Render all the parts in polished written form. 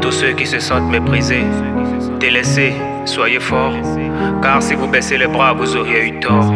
tous ceux qui se sentent méprisés, délaissés, soyez forts, car si vous baissez les bras, vous auriez eu tort.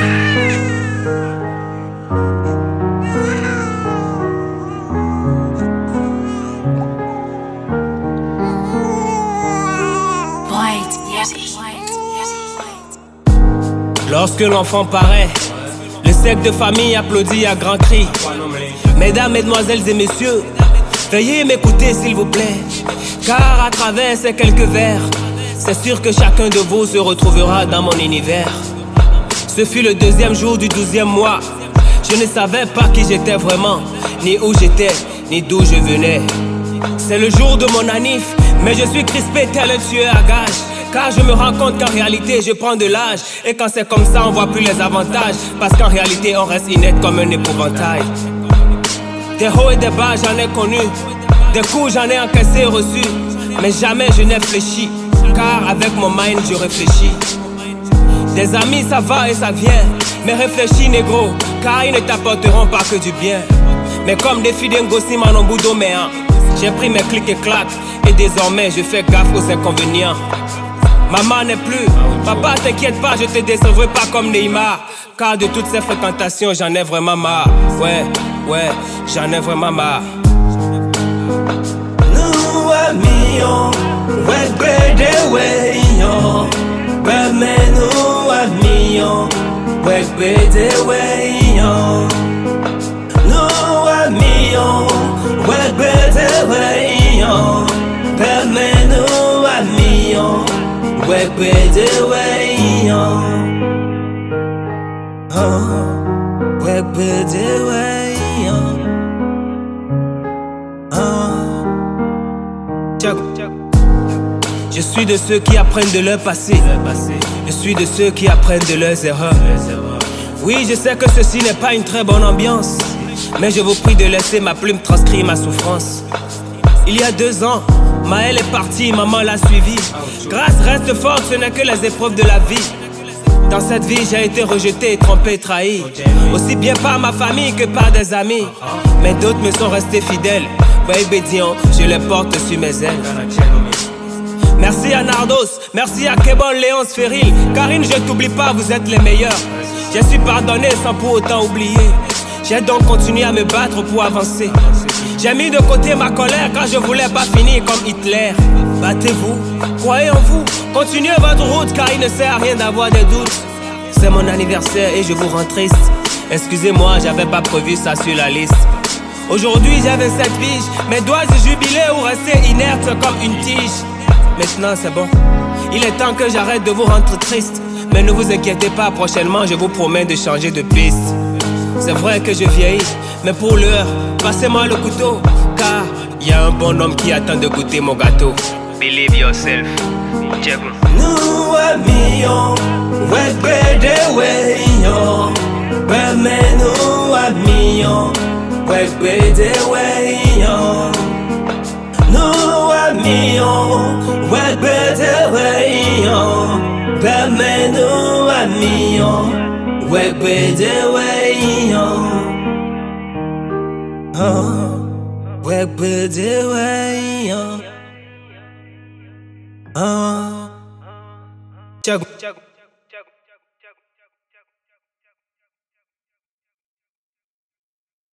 Lorsque l'enfant paraît, le cercle de famille applaudit à grands cris. Mesdames, mesdemoiselles et messieurs, veuillez m'écouter s'il vous plaît, car à travers ces quelques vers, c'est sûr que chacun de vous se retrouvera dans mon univers. Ce fut le 2e jour du 12e mois. Je ne savais pas qui j'étais vraiment, ni où j'étais, ni d'où je venais. C'est le jour de mon anniv, mais je suis crispé tel un tueur à gages. Car je me rends compte qu'en réalité je prends de l'âge. Et quand c'est comme ça on voit plus les avantages, parce qu'en réalité on reste inerte comme un épouvantail. Des hauts et des bas j'en ai connu, des coups j'en ai encaissé et reçu, mais jamais je n'ai fléchi, car avec mon mind je réfléchis. Des amis ça va et ça vient, mais réfléchis négro, car ils ne t'apporteront pas que du bien. Mais comme des filles d'Ngosi Manombudo méan, j'ai pris mes clics et claques, et désormais je fais gaffe aux inconvénients. Maman n'est plus, papa t'inquiète pas, je te décevrai pas comme Neymar, car de toutes ces fréquentations j'en ai vraiment marre. Ouais, j'en ai vraiment marre. Nous amis, ouais bede ouais yo, mais nous amis, ouais bede ouais yo. Nous amis, ouais bede ouais yo, mais nous amis, ouais bede ouais yo. Ouais bede ouais yo. Je suis de ceux qui apprennent de leur passé. Je suis de ceux qui apprennent de leurs erreurs. Oui, je sais que ceci n'est pas une très bonne ambiance, mais je vous prie de laisser ma plume transcrire ma souffrance. Il y a 2 ans, Maëlle est partie, maman l'a suivi. Grâce reste forte, ce n'est que les épreuves de la vie. Dans cette vie, j'ai été rejeté, trompé, trahi, aussi bien par ma famille que par des amis. Mais d'autres me sont restés fidèles. Baby Dion, je les porte sur mes ailes. Merci à Nardos, merci à Kebon, Léonce, Ferril. Karine, je t'oublie pas, vous êtes les meilleurs. Je suis pardonné sans pour autant oublier. J'ai donc continué à me battre pour avancer. J'ai mis de côté ma colère car je voulais pas finir comme Hitler. Battez-vous, croyez en vous, continuez votre route car il ne sert à rien d'avoir des doutes. C'est mon anniversaire et je vous rends triste. Excusez-moi, j'avais pas prévu ça sur la liste. Aujourd'hui j'avais 7 piges, mais dois-je jubiler ou rester inerte comme une tige? Maintenant c'est bon, il est temps que j'arrête de vous rendre triste. Mais ne vous inquiétez pas, prochainement je vous promets de changer de piste. C'est vrai que je vieillis, mais pour l'heure, passez-moi le couteau, car y a un bon homme qui attend de goûter mon gâteau. Believe yourself. Nous amis, ouais bede ouais yo, mais nous amis, ouais bede ouais yo. Nous amis, ouais bede ouais yo, mais nous amis, ouais bede ouais yo. Ouais bede ouais yo.